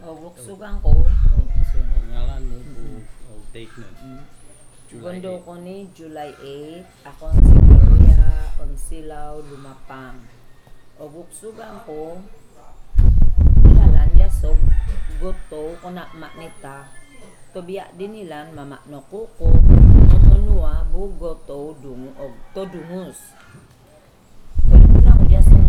Buksugan ko. Ang ngalan mo o date nun? July Gondo 8. ko ni July 8. Ako si Gloria Onsilaw Lumapang. Buksugan ko. Ihalan ya so goto ko na maknita. Tobiya din nilan mama no kuko. Mamunua bugoto dung og to dungus. Kung na ko jasong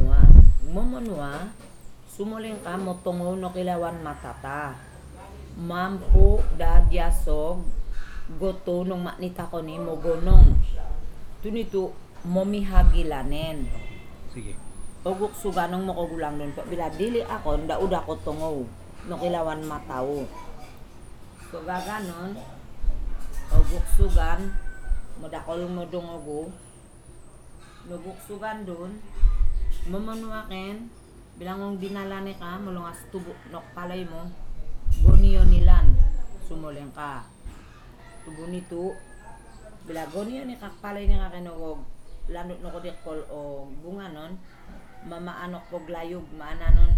mamunua. Sumuling ka motongo no kilawan matata. Mampu dadyasog goto nung maknita ko ni mogonong. Tunito momihagilanen. Sige. Oguk suganong makugulang nun po. Bila dili ako, dauda ko tungo. No kilawan mataw. So gaganon, oguk sugan, modakol mo dungogo. Noguk sugan dun, mamanuaken, bilangong dinalane ka, mulungas tubo nok palay mo, goniyo nilan, sumuleng ka. Tubo nito, bila goniyo ni kakpalay ni kakinogog, lanot no kodikol o bunga nun, mamaanok ko glayog, maananon,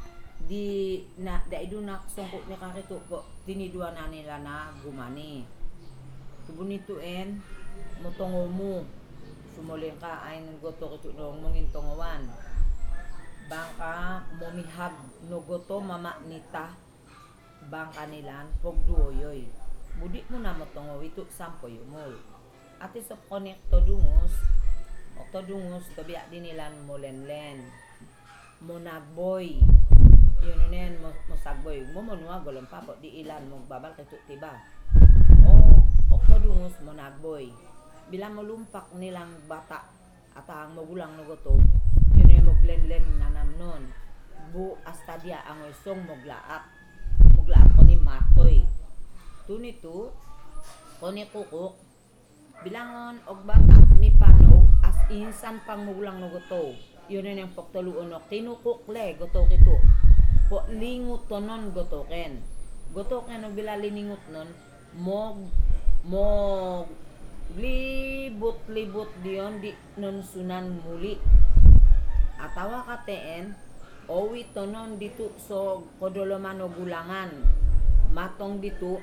di na daido na sungkot ni kakito po, tinidwa na nila na gumani. Tubo nito motongo mo, sumuleng ka ay goto kito nung mungin tongawan. Bangka momihag no goto mama nita bangka nilan pogduoyoy. Budi mo na motongo ito sampo yumol. Ati sa konekto dungos tobiak din nilan molenlen. Monagboy. Yun nen mosagboy. Momonwa golong papo di ilan mo babal kito tiba. Okto dungos monagboy. Bila molumpak nilang bata at ang magulang no goto, yun ay moglenlen nanam nun. Bu hasta dia ang isong moglaap ko ni matoy. Tunito, ko ni kukuk, bilangon og bata mi panog as insan pang magulang no goto. Yun ay yung pagtuluon no, tinukukle goto kito. Po lingot to nun gotoken. Gotoken no bila liningot nun, mog libot diyon di nun sunan muli. Atawa kateen, owi to nun dito so kodoloman o gulangan. Matong dito,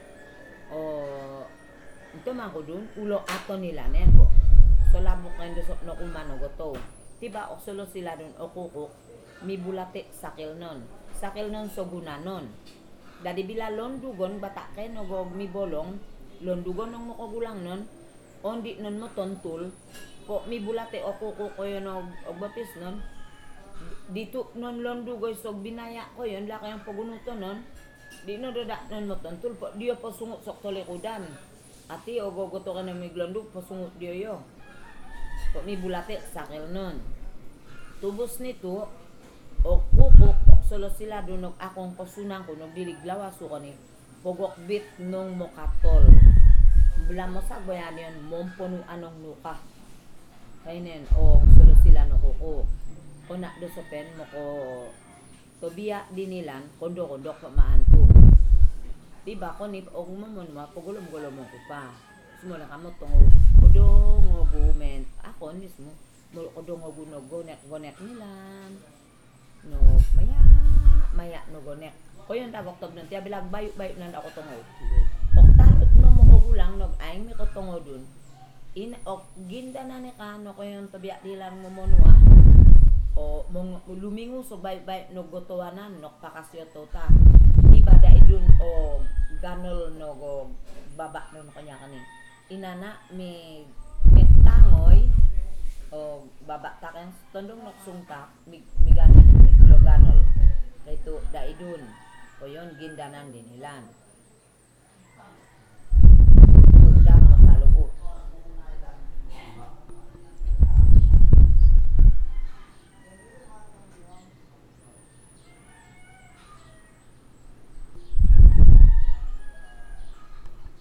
ito man ko dun, ulo ato nila nen po. So labok kayo doon no kumano goto. Tiba o solo sila dun o kukuk, mi bulate sakil nun. Sakil nun so gunanon. Dadi bila londugon bata kayo no gog mi bolong, londugon ng mukagulang nun, ondi nun mo tontul, po mi bulate o kuko ko yun o batis nun, dito nun londugoy so binaya ko yun, laki ang pagunuto nun, di no dada nun mo tontul, po diyo pasungot sok tolikudan, ati o gogoto ka na may glondug, pasungot diyo yo, po mi bulate sakil nun. Tubos nito, o kuko, solo sila dun akong kasunang ko, nung diliglawas ko ni, pogok bit nung mokatol. Bila mo sa bayan yun, mompo nung anong nuka. Kainin, solo sila no kuko. Kung nakdo sa pen mo ko, tobiya dinilan, kondo-kondok pa maanto. Diba ko ni, mamon mo, pagulom-gulom mo ko pa. Sumula ka mo tungo, kodong-gument. Ako mismo, kodong-gonek nilan. No, maya no gonek. Ko yun tagok-tog nun, tiya bilag bayo-bayo nan ako tungo. Oktarot no mo kugulang nog aing mi ko tungo dun. Ginda na ni kano ko yung tabiak dilang momonwa. Lumingo so bay-bay no gotowanan nok pakasyoto ta. Diba dai dun ganol no go baba no kanya kani. Inana mi tangoy baba ta kan tondong nok sungkap mi ganol mi ganol. Kayto dai dun. O yun gindanan din ilan.